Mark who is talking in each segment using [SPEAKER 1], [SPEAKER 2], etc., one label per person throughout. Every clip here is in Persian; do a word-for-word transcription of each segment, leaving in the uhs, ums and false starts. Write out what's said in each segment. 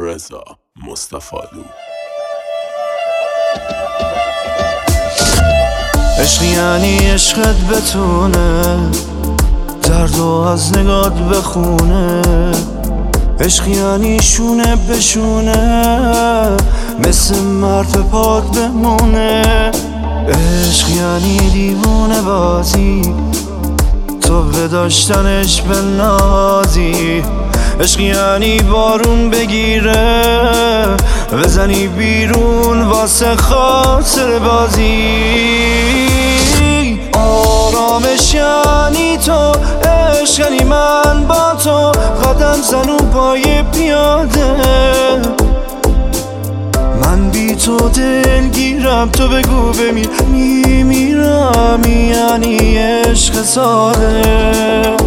[SPEAKER 1] رضا مصطفالو.
[SPEAKER 2] عشق یعنی عشقت بتونه درد و از نگات بخونه، عشق یعنی شونه بشونه مثل مرد پاک بمونه، عشق یعنی دیوونه بازی تو به داشتنش بنازی، عشق یعنی بارون بگیره بزنی بیرون واسه خاطر بازی، آرامش یعنی تو، عشق یعنی من با تو قدم زنون پای پیاده، من بی تو دلگیرم تو بگو بمیر میمیرم، یعنی عشق ساده.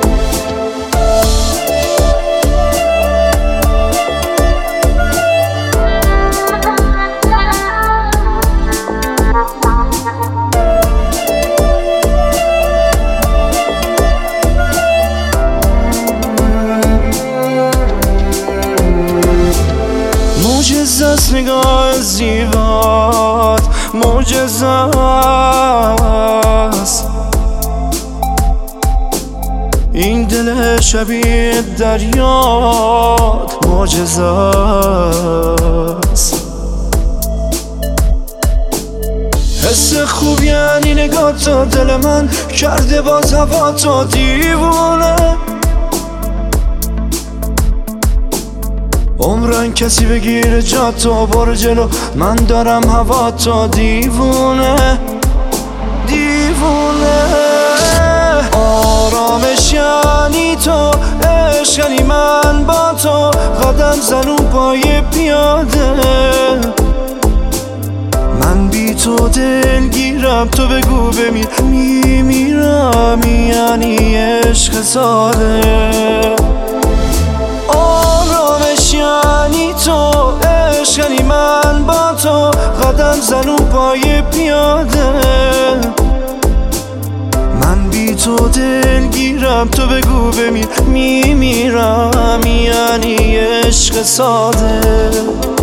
[SPEAKER 2] معجزه است نگاه زیبات، معجزه است این دل شبیه دریات، معجزه است حس خوب یعنی نگاه تا دل من کرده باز هوا تو دیوونه، عمرن کسی بگیره جا تو برو جلو من دارم هوا تو دیوونه دیوونه، آرامش یعنی تو، عشق یعنی من با تو قدم زنون پای پیاده، من بی تو دلگیرم تو بگو بمیر میمیرم، یعنی عشق ساده. آرامش یعنی تو، عشق یعنی من با تو قدم زنون پای پیاده، من بی تو دلگیرم تو بگو بمیر میمیرم، یعنی عشق ساده.